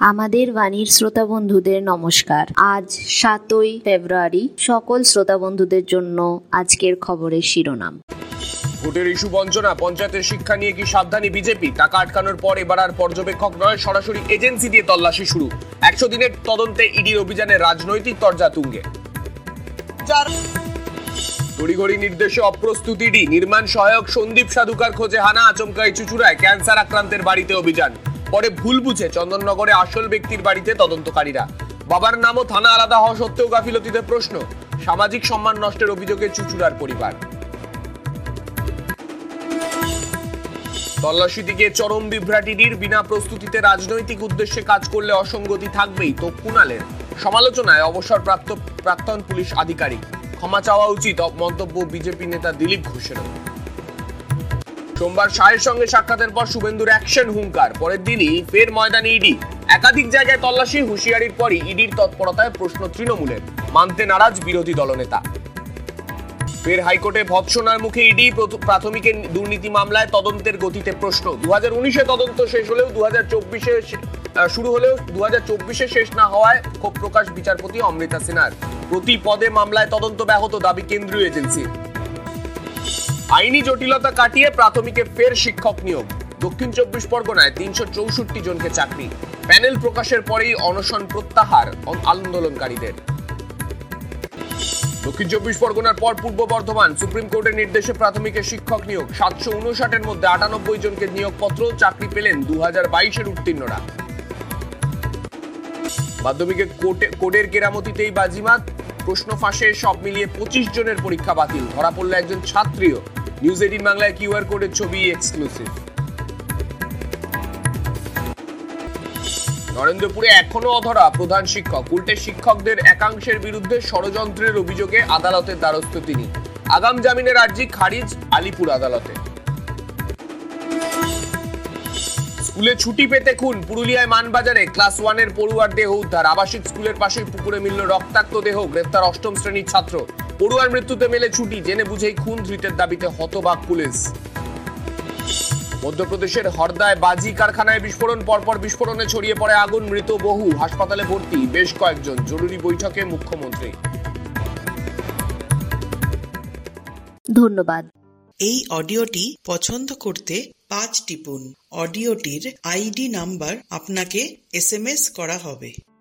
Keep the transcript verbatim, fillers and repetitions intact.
আমাদের বাণীর শ্রোতা বন্ধুদের নমস্কার। আজ সাতই ফেব্রুয়ারি। সকল শ্রোতা বন্ধুদের জন্য আজকের খবরের শিরোনাম। ভোটের ইস্যু বঞ্চনা, পঞ্চায়েতের শিক্ষা নিয়ে কি সাবধানী বিজেপি? টাকা আটকানোর পর এবার আর পর্যবেক্ষক নয়, সরাসরি এজেন্সি দিয়ে তল্লাশি শুরু। একশো দিনের তদন্তে ইডির অভিযানে রাজনৈতিক তরজা তুঙ্গে। তড়িঘড়ি নির্দেশে অপ্রস্তুত ইডি। নির্মাণ সহায়ক সন্দীপ সাধুকার খোঁজে হানা। আচমকাই চুচুড়ায় ক্যান্সার আক্রান্তের বাড়িতে অভিযান। পরে ভুল বুঝে চন্দননগরে আসল ব্যক্তির বাড়িতে তদন্তকারীরা। বাবার নামও থানা আলাদা হওয়া সত্ত্বেও গাফিলতিতে প্রশ্ন। সামাজিক সম্মান নষ্টের অভিযোগে চুচুড়ার পরিবার। তল্লাশি দিকে চরম বিভ্রাট ইডির। বিনা প্রস্তুতিতে রাজনৈতিক উদ্দেশ্যে কাজ করলে অসঙ্গতি থাকবেই তো কুণালের। সমালোচনায় অবসরপ্রাপ্ত প্রাক্তন পুলিশ আধিকারিক। ক্ষমা চাওয়া উচিত, মন্তব্য বিজেপি নেতা দিলীপ ঘোষের। সোমবার শাহের সঙ্গে সাক্ষাতের পর শুভেন্দুর অ্যাকশন হুঙ্কার। পরের দিনই ফের ময়দানে ইডি। একাধিক জায়গায় তল্লাশি। হুঁশিয়ারির পরই ইডির তৎপরতায় প্রশ্ন তৃণমূলের। মানতে নারাজ বিরোধী দলনেতা। ফের হাইকোর্টে ভৎসনার মুখে ইডি। প্রাথমিক দুর্নীতি মামলায় তদন্তের গতিতে প্রশ্ন। দু হাজার উনিশে তদন্ত শেষ হলেও দু হাজার চব্বিশে শুরু হলেও দু হাজার চব্বিশে শেষ না হওয়ায় ক্ষোভ প্রকাশ বিচারপতি অমৃতা সিনহার। প্রতি পদে মামলায় তদন্ত ব্যাহত, দাবি কেন্দ্রীয় এজেন্সির। আইনি জটিলতা কাটিয়ে প্রাথমিকে ফের শিক্ষক নিয়োগ। দক্ষিণ চব্বিশ পরগনায় তিনশো চৌষট্টি জনকে চাকরি। প্যানেল প্রকাশের পরেই অনশন প্রত্যাহার আন্দোলনকারীদের। দক্ষিণ চব্বিশ পরগনার পর পূর্ব বর্ধমান। সুপ্রিম কোর্টের নির্দেশে প্রাথমিকের শিক্ষক নিয়োগ। সাতশো উনষাটের মধ্যে আটানব্বই জনকে নিয়োগপত্র। চাকরি পেলেন দু হাজার বাইশের উত্তীর্ণরা। মাধ্যমিকে কোডের কেরামতিতেই বাজিমাত। প্রশ্ন ফাঁসে সব মিলিয়ে পঁচিশ জনের পরীক্ষা বাতিল। ধরা পড়ল একজন ছাত্রীও। নিউজ এইটিন বাংলায় কিউআর কোডের ছবি এক্সক্লুসিভ। নরেন্দ্রপুরে এখনো অধরা প্রধান শিক্ষক। উল্টে শিক্ষকদের একাংশের বিরুদ্ধে ষড়যন্ত্রের অভিযোগে আদালতের দ্বারস্থ তিনি। আগাম জামিনের আর্জি খারিজ আলিপুর আদালতে। স্কুলে ছুটি পেতে খুন। পুরুলিয়ায় মানবাজারে ক্লাস ওয়ানের পড়ুয়ার দেহ উদ্ধার। আবাসিক স্কুলের পাশেই পুকুরে মিলল রক্তাক্ত দেহ। গ্রেফতার অষ্টম শ্রেণীর ছাত্র। পড়ুয়ার মৃত্যুতে মেলে ছুটি। জেনে বুঝেই খুন, ধৃতের দাবিতে হতবাক পুলিশ। মধ্যপ্রদেশের হরদায় বাজি কারখানায় বিস্ফোরণ। পরপর বিস্ফোরণে ছড়িয়ে পড়ে আগুন। মৃত বহু। হাসপাতালে ভর্তি বেশ কয়েকজন। জরুরি বৈঠকে মুখ্যমন্ত্রী। ধন্যবাদ। এই অডিওটি পছন্দ করতে পাঁচ টিপুন। অডিওটির আইডি নাম্বার আপনাকে এস এম এস করা হবে।